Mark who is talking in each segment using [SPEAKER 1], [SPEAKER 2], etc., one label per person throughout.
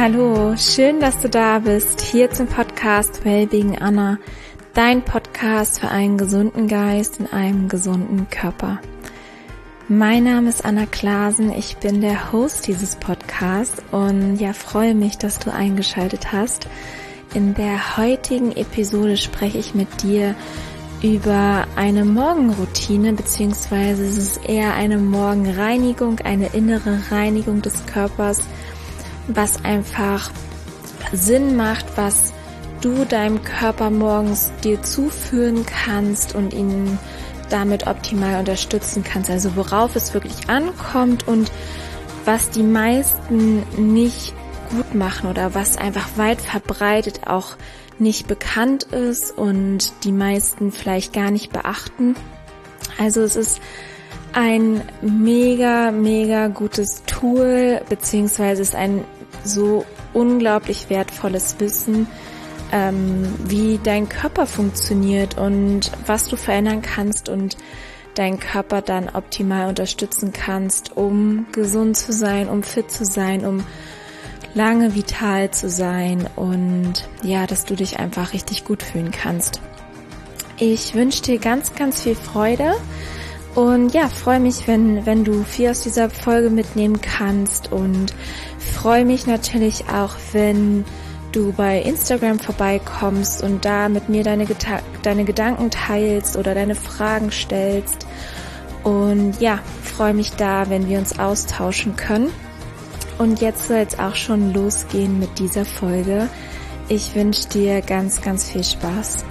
[SPEAKER 1] Hallo, schön, dass du da bist, hier zum Podcast Wellbeing Anna, dein Podcast für einen gesunden Geist in einem gesunden Körper. Mein Name ist Anna Klasen, ich bin der Host dieses Podcasts und freue mich, dass du eingeschaltet hast. In der heutigen Episode spreche ich mit dir über eine Morgenroutine, beziehungsweise es ist eher eine Morgenreinigung, eine innere Reinigung des Körpers, was einfach Sinn macht, was du deinem Körper morgens dir zuführen kannst und ihn damit optimal unterstützen kannst. Also worauf es wirklich ankommt und was die meisten nicht gut machen oder was einfach weit verbreitet auch nicht bekannt ist und die meisten vielleicht gar nicht beachten. Also es ist ein mega gutes Tool, beziehungsweise ist ein so unglaublich wertvolles Wissen, wie dein Körper funktioniert und was du verändern kannst und deinen Körper dann optimal unterstützen kannst, um gesund zu sein, um fit zu sein, um lange vital zu sein und dass du dich einfach richtig gut fühlen kannst. Ich wünsche dir ganz viel Freude und freue mich, wenn du viel aus dieser Folge mitnehmen kannst und freue mich natürlich auch, wenn du bei Instagram vorbeikommst und da mit mir deine Gedanken teilst oder deine Fragen stellst und freue mich da, wenn wir uns austauschen können. Und jetzt soll es auch schon losgehen mit dieser Folge. Ich wünsche dir ganz viel Spaß.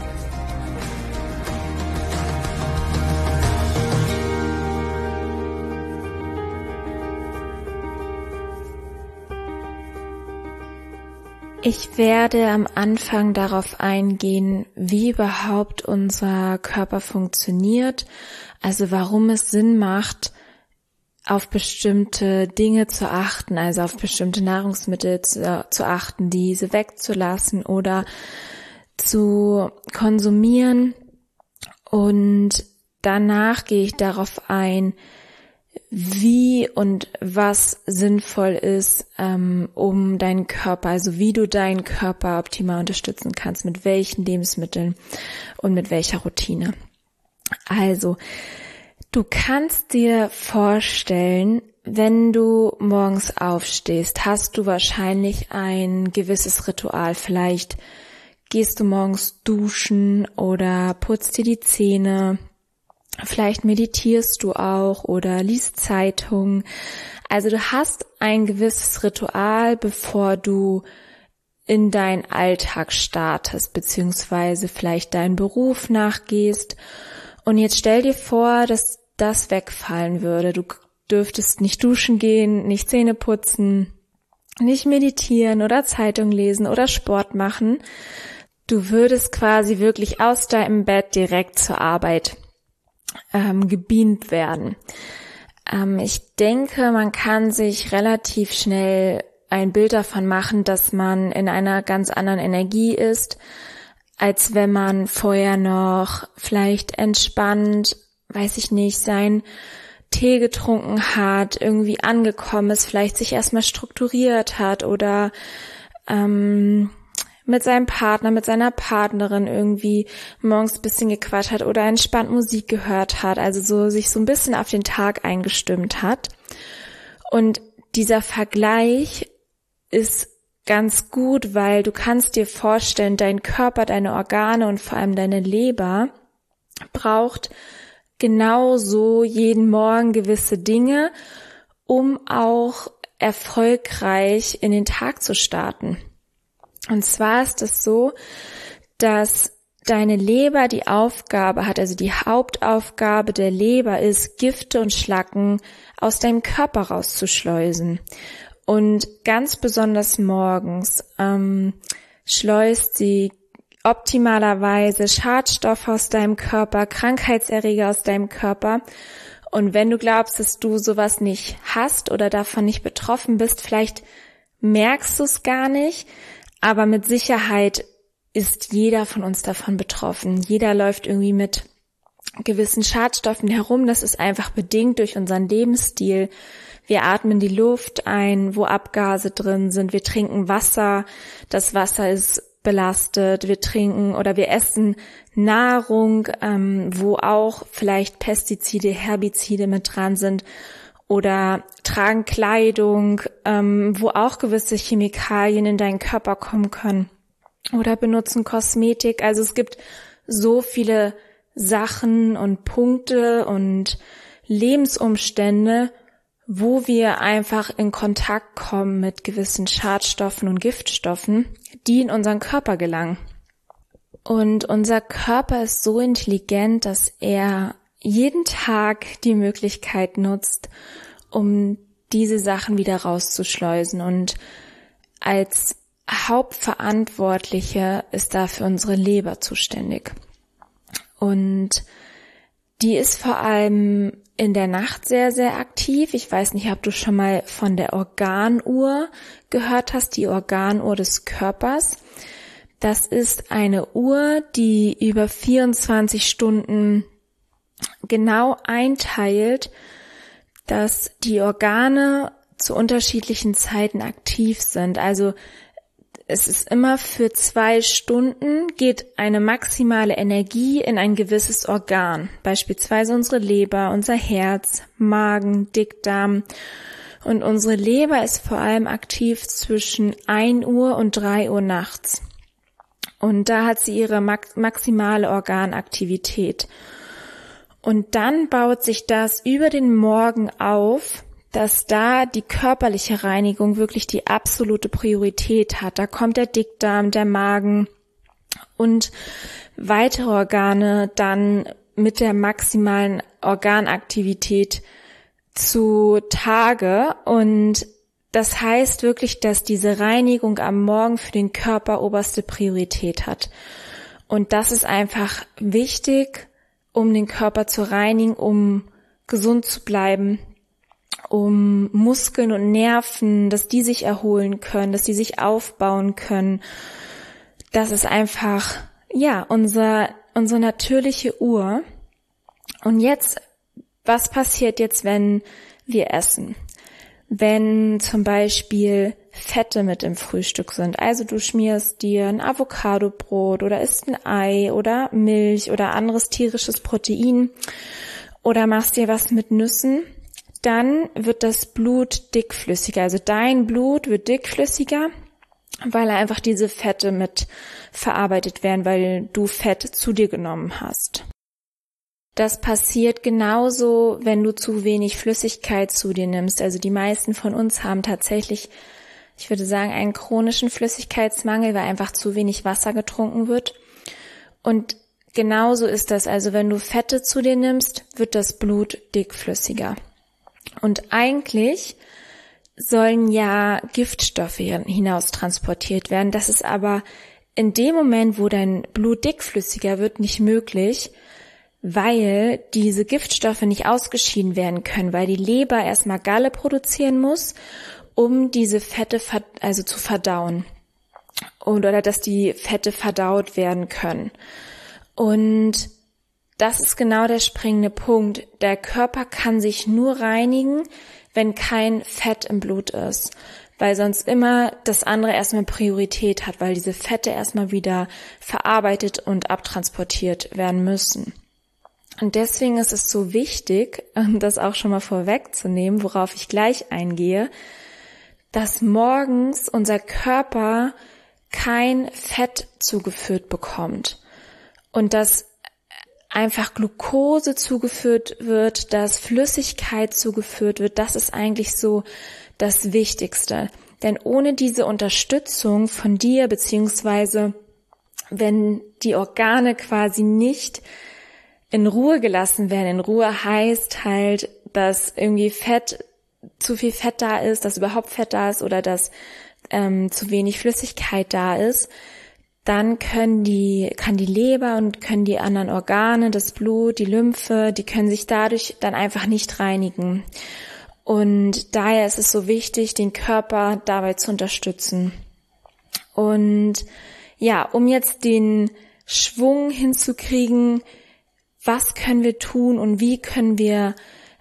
[SPEAKER 1] Ich werde am Anfang darauf eingehen, wie überhaupt unser Körper funktioniert, also warum es Sinn macht, auf bestimmte Dinge zu achten, also auf bestimmte Nahrungsmittel zu achten, diese wegzulassen oder zu konsumieren. Und danach gehe ich darauf ein, wie und was sinnvoll ist, um deinen Körper, also wie du deinen Körper optimal unterstützen kannst, mit welchen Lebensmitteln und mit welcher Routine. Also, du kannst dir vorstellen, wenn du morgens aufstehst, hast du wahrscheinlich ein gewisses Ritual. Vielleicht gehst du morgens duschen oder putzt dir die Zähne. Vielleicht meditierst du auch oder liest Zeitung. Also du hast ein gewisses Ritual, bevor du in deinen Alltag startest, beziehungsweise vielleicht deinen Beruf nachgehst. Und jetzt stell dir vor, dass das wegfallen würde. Du dürftest nicht duschen gehen, nicht Zähne putzen, nicht meditieren oder Zeitung lesen oder Sport machen. Du würdest quasi wirklich aus deinem Bett direkt zur Arbeit gebeamt werden. Ich denke, man kann sich relativ schnell ein Bild davon machen, dass man in einer ganz anderen Energie ist, als wenn man vorher noch vielleicht entspannt, seinen Tee getrunken hat, irgendwie angekommen ist, vielleicht sich erstmal strukturiert hat oder mit seinem Partner, mit seiner Partnerin irgendwie morgens ein bisschen gequatscht hat oder entspannt Musik gehört hat, also so sich so ein bisschen auf den Tag eingestimmt hat. Und dieser Vergleich ist ganz gut, weil du kannst dir vorstellen, dein Körper, deine Organe und vor allem deine Leber braucht genauso jeden Morgen gewisse Dinge, um auch erfolgreich in den Tag zu starten. Und zwar ist es so, dass deine Leber die Aufgabe hat, also die Hauptaufgabe der Leber ist, Gifte und Schlacken aus deinem Körper rauszuschleusen. Und ganz besonders morgens schleust sie optimalerweise Schadstoffe aus deinem Körper, Krankheitserreger aus deinem Körper. Und wenn du glaubst, dass du sowas nicht hast oder davon nicht betroffen bist, vielleicht merkst du es gar nicht, aber mit Sicherheit ist jeder von uns davon betroffen. Jeder läuft irgendwie mit gewissen Schadstoffen herum. Das ist einfach bedingt durch unseren Lebensstil. Wir atmen die Luft ein, wo Abgase drin sind. Wir trinken Wasser. Das Wasser ist belastet. Wir trinken oder wir essen Nahrung, wo auch vielleicht Pestizide, Herbizide mit dran sind. Oder tragen Kleidung, wo auch gewisse Chemikalien in deinen Körper kommen können. Oder benutzen Kosmetik. Also es gibt so viele Sachen und Punkte und Lebensumstände, wo wir einfach in Kontakt kommen mit gewissen Schadstoffen und Giftstoffen, die in unseren Körper gelangen. Und unser Körper ist so intelligent, dass er jeden Tag die Möglichkeit nutzt, um diese Sachen wieder rauszuschleusen. Und als Hauptverantwortliche ist dafür unsere Leber zuständig. Und die ist vor allem in der Nacht sehr, sehr aktiv. Ich weiß nicht, ob du schon mal von der Organuhr gehört hast, die Organuhr des Körpers. Das ist eine Uhr, die über 24 Stunden genau einteilt, dass die Organe zu unterschiedlichen Zeiten aktiv sind. Also es ist immer für 2 Stunden geht eine maximale Energie in ein gewisses Organ, beispielsweise unsere Leber, unser Herz, Magen, Dickdarm. Und unsere Leber ist vor allem aktiv zwischen 1 Uhr und 3 Uhr nachts. Und da hat sie ihre maximale Organaktivität. Und dann baut sich das über den Morgen auf, dass da die körperliche Reinigung wirklich die absolute Priorität hat. Da kommt der Dickdarm, der Magen und weitere Organe dann mit der maximalen Organaktivität zu Tage. Und das heißt wirklich, dass diese Reinigung am Morgen für den Körper oberste Priorität hat. Und das ist einfach wichtig, um den Körper zu reinigen, um gesund zu bleiben, um Muskeln und Nerven, dass die sich erholen können, dass die sich aufbauen können. Das ist einfach, ja, unsere natürliche Uhr. Und jetzt, was passiert jetzt, wenn wir essen? Wenn zum Beispiel Fette mit im Frühstück sind, also du schmierst dir ein Avocadobrot oder isst ein Ei oder Milch oder anderes tierisches Protein oder machst dir was mit Nüssen, dann wird das Blut dickflüssiger. Also dein Blut wird dickflüssiger, weil einfach diese Fette mit verarbeitet werden, weil du Fett zu dir genommen hast. Das passiert genauso, wenn du zu wenig Flüssigkeit zu dir nimmst. Also die meisten von uns haben tatsächlich, ich würde sagen, einen chronischen Flüssigkeitsmangel, weil einfach zu wenig Wasser getrunken wird. Und genauso ist das. Also wenn du Fette zu dir nimmst, wird das Blut dickflüssiger. Und eigentlich sollen ja Giftstoffe hinaus transportiert werden. Das ist aber in dem Moment, wo dein Blut dickflüssiger wird, nicht möglich, weil diese Giftstoffe nicht ausgeschieden werden können, weil die Leber erstmal Galle produzieren muss, um diese Fette zu verdauen oder dass die Fette verdaut werden können. Und das ist genau der springende Punkt. Der Körper kann sich nur reinigen, wenn kein Fett im Blut ist, weil sonst immer das andere erstmal Priorität hat, weil diese Fette erstmal wieder verarbeitet und abtransportiert werden müssen. Und deswegen ist es so wichtig, das auch schon mal vorwegzunehmen, worauf ich gleich eingehe, dass morgens unser Körper kein Fett zugeführt bekommt und dass einfach Glucose zugeführt wird, dass Flüssigkeit zugeführt wird. Das ist eigentlich so das Wichtigste. Denn ohne diese Unterstützung von dir, beziehungsweise wenn die Organe quasi nicht in Ruhe gelassen werden, in Ruhe heißt halt, dass irgendwie zu viel Fett da ist, dass überhaupt Fett da ist oder dass zu wenig Flüssigkeit da ist, dann kann die Leber und können die anderen Organe, das Blut, die Lymphe, die können sich dadurch dann einfach nicht reinigen. Und daher ist es so wichtig, den Körper dabei zu unterstützen. Und ja, um jetzt den Schwung hinzukriegen, was können wir tun und wie können wir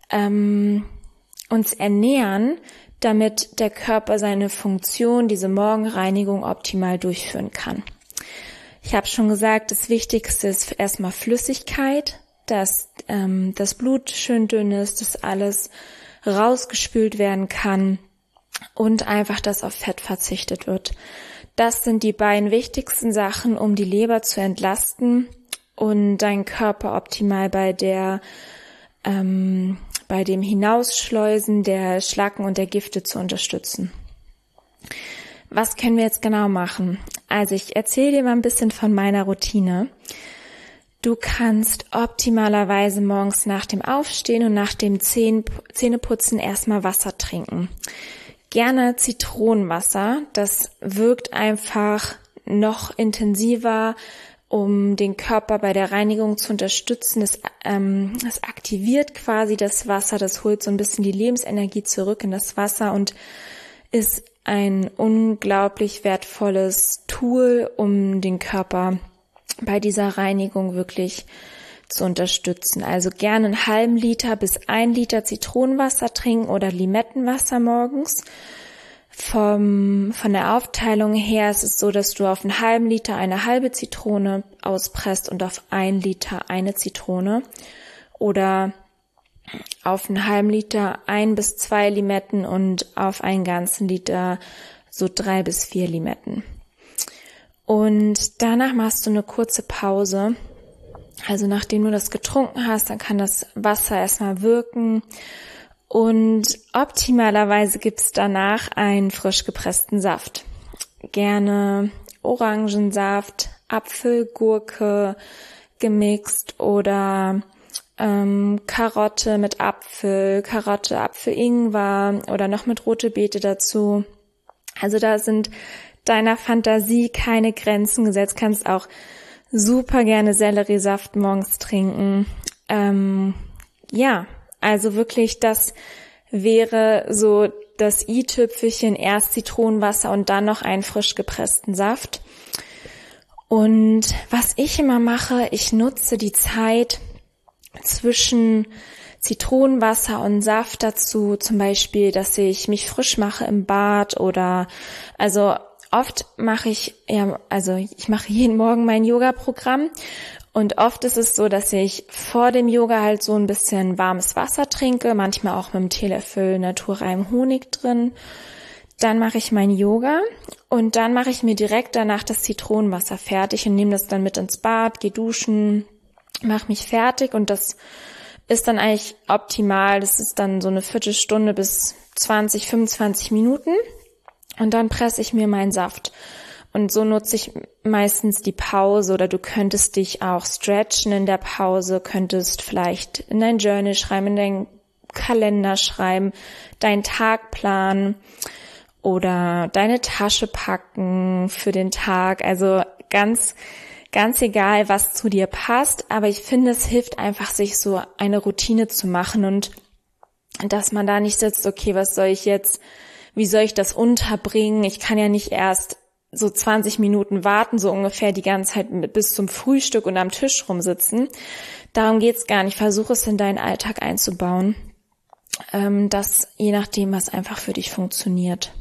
[SPEAKER 1] uns ernähren, damit der Körper seine Funktion, diese Morgenreinigung optimal durchführen kann. Ich habe schon gesagt, das Wichtigste ist erstmal Flüssigkeit, dass das Blut schön dünn ist, dass alles rausgespült werden kann und einfach, dass auf Fett verzichtet wird. Das sind die beiden wichtigsten Sachen, um die Leber zu entlasten und deinen Körper optimal bei dem Hinausschleusen der Schlacken und der Gifte zu unterstützen. Was können wir jetzt genau machen? Also ich erzähle dir mal ein bisschen von meiner Routine. Du kannst optimalerweise morgens nach dem Aufstehen und nach dem Zähneputzen erstmal Wasser trinken. Gerne Zitronenwasser. Das wirkt einfach noch intensiver, um den Körper bei der Reinigung zu unterstützen. Es aktiviert quasi das Wasser, das holt so ein bisschen die Lebensenergie zurück in das Wasser und ist ein unglaublich wertvolles Tool, um den Körper bei dieser Reinigung wirklich zu unterstützen. Also gerne einen halben Liter bis 1 Liter Zitronenwasser trinken oder Limettenwasser morgens. Von der Aufteilung her ist es so, dass du auf einen halben Liter eine halbe Zitrone auspresst und auf 1 Liter eine Zitrone oder auf einen halben Liter 1 bis 2 Limetten und auf einen ganzen Liter so 3 bis 4 Limetten. Und danach machst du eine kurze Pause. Also nachdem du das getrunken hast, dann kann das Wasser erstmal wirken. Und optimalerweise gibt's danach einen frisch gepressten Saft. Gerne Orangensaft, Apfel, Gurke gemixt oder Karotte mit Apfel, Apfel, Ingwer oder noch mit rote Beete dazu. Also da sind deiner Fantasie keine Grenzen gesetzt. Kannst auch super gerne Selleriesaft morgens trinken. Also wirklich, das wäre so das i-Tüpfelchen, erst Zitronenwasser und dann noch einen frisch gepressten Saft. Und was ich immer mache, ich nutze die Zeit zwischen Zitronenwasser und Saft dazu, zum Beispiel, dass ich mich frisch mache im Bad oder oft mache ich mache jeden Morgen mein Yoga-Programm und oft ist es so, dass ich vor dem Yoga halt so ein bisschen warmes Wasser trinke, manchmal auch mit einem Teelöffel naturreinem Honig drin. Dann mache ich mein Yoga und dann mache ich mir direkt danach das Zitronenwasser fertig und nehme das dann mit ins Bad, gehe duschen, mache mich fertig und das ist dann eigentlich optimal. Das ist dann so eine Viertelstunde bis 20, 25 Minuten und dann presse ich mir meinen Saft. Und so nutze ich meistens die Pause oder du könntest dich auch stretchen in der Pause, könntest vielleicht in dein Journal schreiben, in deinen Kalender schreiben, deinen Tag planen oder deine Tasche packen für den Tag. Also ganz egal, was zu dir passt, aber ich finde, es hilft einfach, sich so eine Routine zu machen und dass man da nicht sitzt, okay, wie soll ich das unterbringen? Ich kann ja nicht erst so 20 Minuten warten, so ungefähr die ganze Zeit bis zum Frühstück und am Tisch rumsitzen. Darum geht's gar nicht. Versuch es in deinen Alltag einzubauen, dass je nachdem, was einfach für dich funktioniert.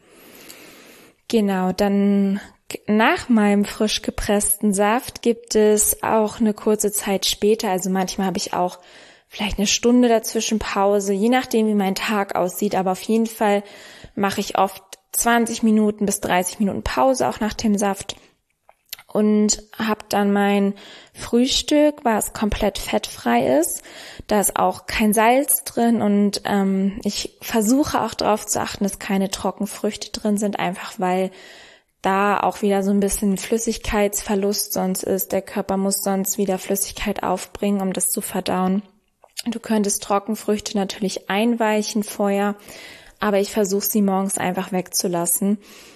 [SPEAKER 1] Genau, dann nach meinem frisch gepressten Saft gibt es auch eine kurze Zeit später, also manchmal habe ich auch vielleicht eine Stunde dazwischen Pause, je nachdem wie mein Tag aussieht, aber auf jeden Fall mache ich oft 20 Minuten bis 30 Minuten Pause auch nach dem Saft und habe dann mein Frühstück, was komplett fettfrei ist. Da ist auch kein Salz drin und ich versuche auch darauf zu achten, dass keine Trockenfrüchte drin sind, einfach weil da auch wieder so ein bisschen Flüssigkeitsverlust sonst ist. Der Körper muss sonst wieder Flüssigkeit aufbringen, um das zu verdauen. Du könntest Trockenfrüchte natürlich einweichen vorher, aber ich versuche sie morgens einfach wegzulassen.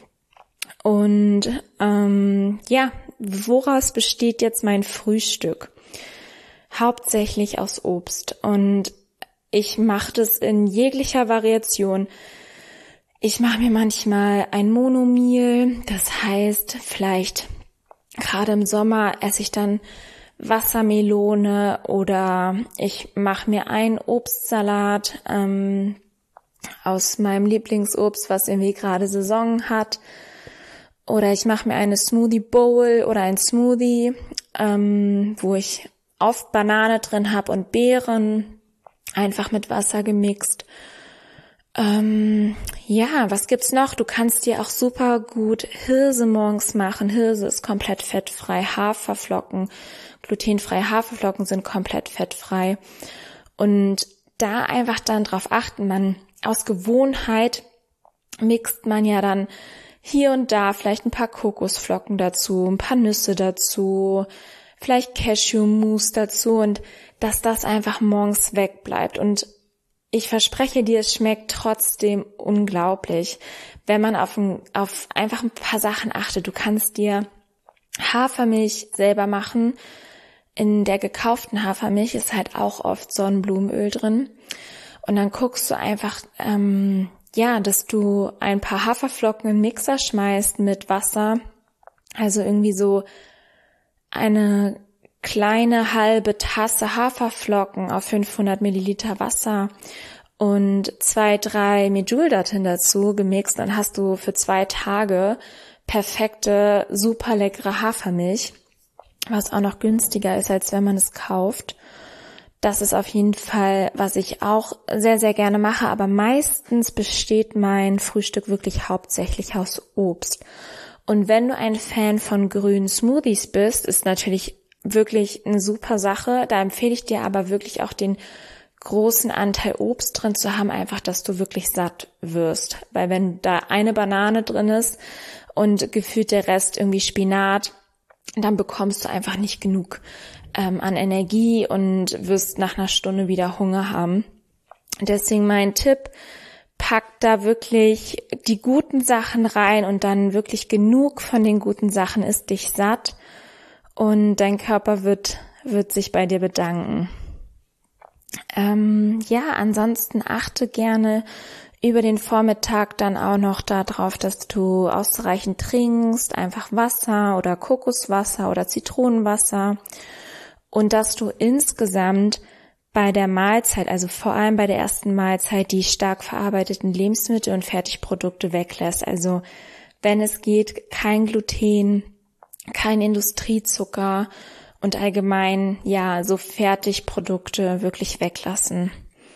[SPEAKER 1] Und woraus besteht jetzt mein Frühstück? Hauptsächlich aus Obst. Und ich mache das in jeglicher Variation. Ich mache mir manchmal ein Monomeal, das heißt, vielleicht gerade im Sommer esse ich dann Wassermelone oder ich mache mir einen Obstsalat aus meinem Lieblingsobst, was irgendwie gerade Saison hat. Oder ich mache mir eine Smoothie Bowl oder ein Smoothie, wo ich oft Banane drin habe und Beeren, einfach mit Wasser gemixt. Was gibt's noch? Du kannst dir auch super gut Hirse morgens machen. Hirse ist komplett fettfrei. Haferflocken, glutenfreie Haferflocken sind komplett fettfrei. Und da einfach dann drauf achten, aus Gewohnheit mixt man ja dann hier und da vielleicht ein paar Kokosflocken dazu, ein paar Nüsse dazu, vielleicht Cashewmus dazu und dass das einfach morgens wegbleibt. Und ich verspreche dir, es schmeckt trotzdem unglaublich, wenn man auf einfach ein paar Sachen achtet. Du kannst dir Hafermilch selber machen. In der gekauften Hafermilch ist halt auch oft Sonnenblumenöl drin. Und dann guckst du einfach, dass du ein paar Haferflocken in den Mixer schmeißt mit Wasser. Also irgendwie so eine kleine halbe Tasse Haferflocken auf 500 Milliliter Wasser und 2-3 Medjool dorthin dazu gemixt, dann hast du für 2 Tage perfekte, super leckere Hafermilch, was auch noch günstiger ist, als wenn man es kauft. Das ist auf jeden Fall, was ich auch sehr, sehr gerne mache, aber meistens besteht mein Frühstück wirklich hauptsächlich aus Obst. Und wenn du ein Fan von grünen Smoothies bist, ist natürlich wirklich eine super Sache. Da empfehle ich dir aber wirklich auch den großen Anteil Obst drin zu haben, einfach, dass du wirklich satt wirst. Weil wenn da eine Banane drin ist und gefühlt der Rest irgendwie Spinat, dann bekommst du einfach nicht genug an Energie und wirst nach einer Stunde wieder Hunger haben. Deswegen mein Tipp, pack da wirklich die guten Sachen rein und dann wirklich genug von den guten Sachen, isst dich satt. Und dein Körper wird sich bei dir bedanken. Ansonsten achte gerne über den Vormittag dann auch noch darauf, dass du ausreichend trinkst, einfach Wasser oder Kokoswasser oder Zitronenwasser und dass du insgesamt bei der Mahlzeit, also vor allem bei der ersten Mahlzeit, die stark verarbeiteten Lebensmittel und Fertigprodukte weglässt. Also wenn es geht, kein Gluten, kein Industriezucker und allgemein, so Fertigprodukte wirklich weglassen.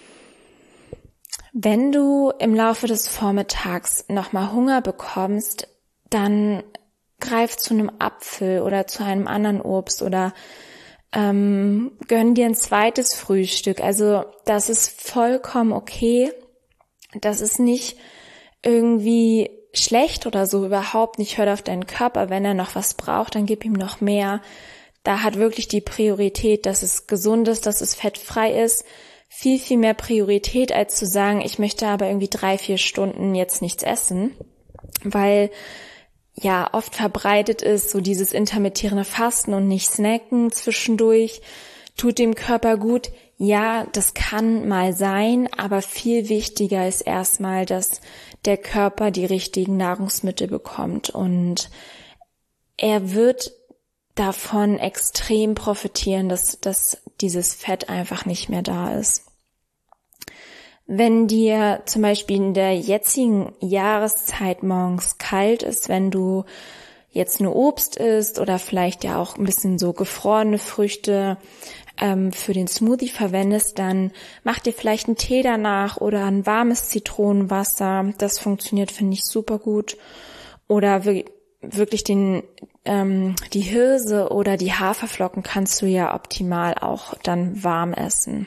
[SPEAKER 1] Wenn du im Laufe des Vormittags nochmal Hunger bekommst, dann greif zu einem Apfel oder zu einem anderen Obst oder gönn dir ein zweites Frühstück. Also das ist vollkommen okay. Das ist nicht irgendwie schlecht oder so, überhaupt nicht. Hör auf deinen Körper, wenn er noch was braucht, dann gib ihm noch mehr. Da hat wirklich die Priorität, dass es gesund ist, dass es fettfrei ist, viel, viel mehr Priorität, als zu sagen, ich möchte aber irgendwie 3-4 Stunden jetzt nichts essen, weil oft verbreitet ist so dieses intermittierende Fasten und nicht snacken zwischendurch, tut dem Körper gut. Ja, das kann mal sein, aber viel wichtiger ist erstmal, dass der Körper die richtigen Nahrungsmittel bekommt und er wird davon extrem profitieren, dass dieses Fett einfach nicht mehr da ist. Wenn dir zum Beispiel in der jetzigen Jahreszeit morgens kalt ist, wenn du jetzt nur Obst isst oder vielleicht ja auch ein bisschen so gefrorene Früchte für den Smoothie verwendest, dann mach dir vielleicht einen Tee danach oder ein warmes Zitronenwasser. Das funktioniert, finde ich, super gut. Oder wirklich die Hirse oder die Haferflocken kannst du ja optimal auch dann warm essen.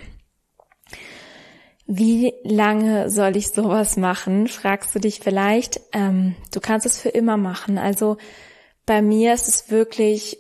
[SPEAKER 1] Wie lange soll ich sowas machen, fragst du dich vielleicht. Du kannst es für immer machen. Also bei mir ist es wirklich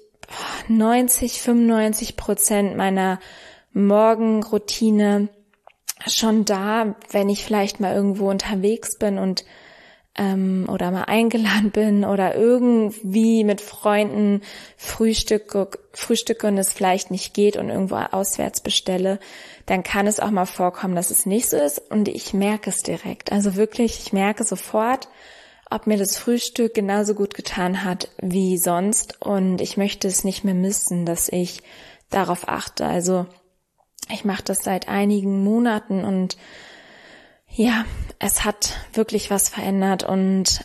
[SPEAKER 1] 90-95% meiner Morgenroutine schon da, wenn ich vielleicht mal irgendwo unterwegs bin und oder mal eingeladen bin oder irgendwie mit Freunden frühstücke und es vielleicht nicht geht und irgendwo auswärts bestelle, dann kann es auch mal vorkommen, dass es nicht so ist und ich merke es direkt. Also wirklich, ich merke sofort, ob mir das Frühstück genauso gut getan hat wie sonst und ich möchte es nicht mehr missen, dass ich darauf achte. Also ich mache das seit einigen Monaten und ja, es hat wirklich was verändert und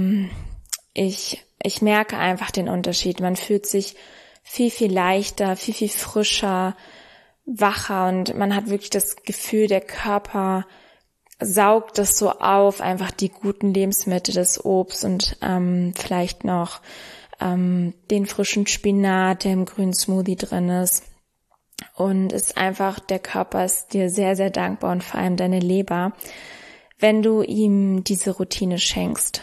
[SPEAKER 1] ich merke einfach den Unterschied. Man fühlt sich viel, viel leichter, viel, viel frischer, wacher und man hat wirklich das Gefühl, der Körper saugt das so auf, einfach die guten Lebensmittel, das Obst und vielleicht noch den frischen Spinat, der im grünen Smoothie drin ist. Und ist einfach, der Körper ist dir sehr, sehr dankbar und vor allem deine Leber, wenn du ihm diese Routine schenkst.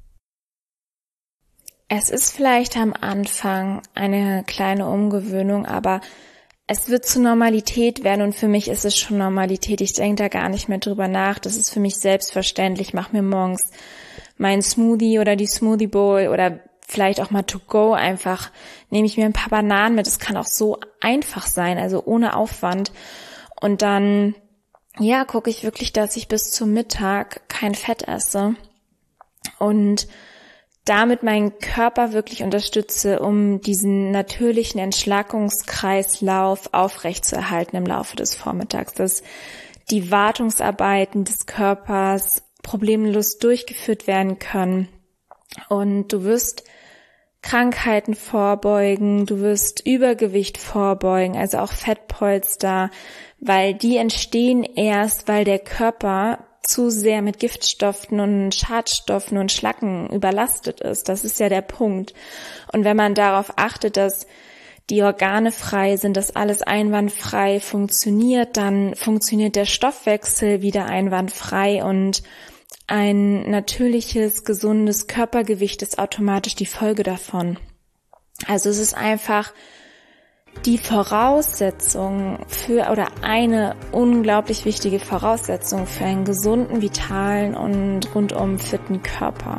[SPEAKER 1] Es ist vielleicht am Anfang eine kleine Umgewöhnung, aber es wird zur Normalität werden und für mich ist es schon Normalität. Ich denke da gar nicht mehr drüber nach. Das ist für mich selbstverständlich. Ich mache mir morgens meinen Smoothie oder die Smoothie Bowl oder vielleicht auch mal to go einfach. Nehme ich mir ein paar Bananen mit. Das kann auch so einfach sein, also ohne Aufwand. Und dann, ja, gucke ich wirklich, dass ich bis zum Mittag kein Fett esse und damit meinen Körper wirklich unterstütze, um diesen natürlichen Entschlackungskreislauf aufrechtzuerhalten im Laufe des Vormittags, dass die Wartungsarbeiten des Körpers problemlos durchgeführt werden können und du wirst Krankheiten vorbeugen, du wirst Übergewicht vorbeugen, also auch Fettpolster, weil die entstehen erst, weil der Körper zu sehr mit Giftstoffen und Schadstoffen und Schlacken überlastet ist. Das ist ja der Punkt. Und wenn man darauf achtet, dass die Organe frei sind, dass alles einwandfrei funktioniert, dann funktioniert der Stoffwechsel wieder einwandfrei und ein natürliches, gesundes Körpergewicht ist automatisch die Folge davon. Also es ist einfach die Voraussetzung oder eine unglaublich wichtige Voraussetzung für einen gesunden, vitalen und rundum fitten Körper.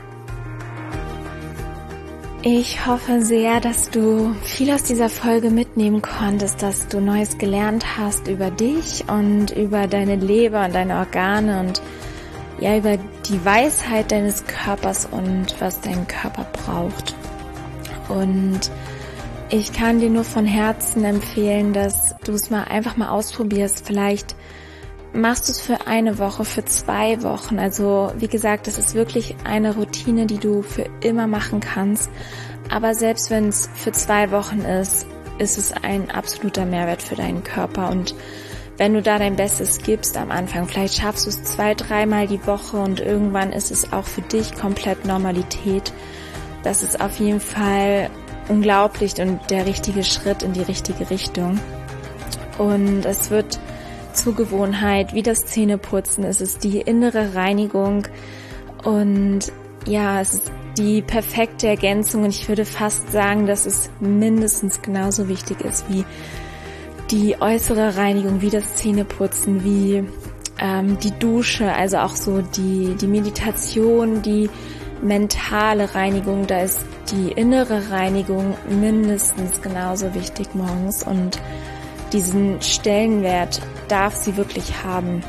[SPEAKER 1] Ich hoffe sehr, dass du viel aus dieser Folge mitnehmen konntest, dass du Neues gelernt hast über dich und über deine Leber und deine Organe und ja, über die Weisheit deines Körpers und was dein Körper braucht. Und ich kann dir nur von Herzen empfehlen, dass du es einfach mal ausprobierst. Vielleicht machst du es für eine Woche, für 2 Wochen. Also wie gesagt, das ist wirklich eine Routine, die du für immer machen kannst. Aber selbst wenn es für 2 Wochen ist, ist es ein absoluter Mehrwert für deinen Körper. Und wenn du da dein Bestes gibst am Anfang, vielleicht schaffst du es 2-3 Mal die Woche und irgendwann ist es auch für dich komplett Normalität. Das ist auf jeden Fall unglaublich und der richtige Schritt in die richtige Richtung. Und es wird zur Gewohnheit, wie das Zähneputzen, es ist die innere Reinigung und ja, es ist die perfekte Ergänzung und ich würde fast sagen, dass es mindestens genauso wichtig ist wie die äußere Reinigung, wie das Zähneputzen, wie die Dusche, also auch so die Meditation, die mentale Reinigung, da ist die innere Reinigung mindestens genauso wichtig morgens und diesen Stellenwert darf sie wirklich haben.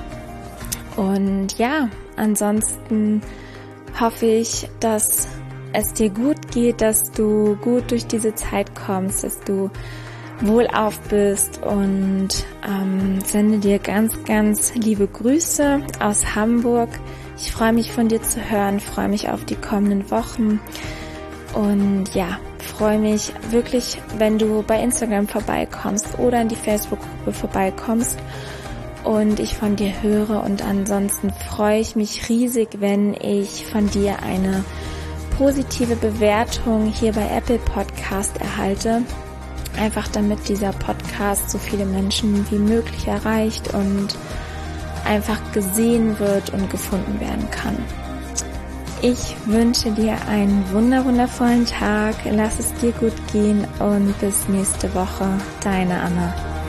[SPEAKER 1] Und ja, ansonsten hoffe ich, dass es dir gut geht, dass du gut durch diese Zeit kommst, dass du wohlauf bist und sende dir ganz, ganz liebe Grüße aus Hamburg. Ich freue mich von dir zu hören, freue mich auf die kommenden Wochen und ja, freue mich wirklich, wenn du bei Instagram vorbeikommst oder in die Facebook-Gruppe vorbeikommst und ich von dir höre und ansonsten freue ich mich riesig, wenn ich von dir eine positive Bewertung hier bei Apple Podcast erhalte, einfach damit dieser Podcast so viele Menschen wie möglich erreicht und einfach gesehen wird und gefunden werden kann. Ich wünsche dir einen wundervollen Tag, lass es dir gut gehen und bis nächste Woche, deine Anna.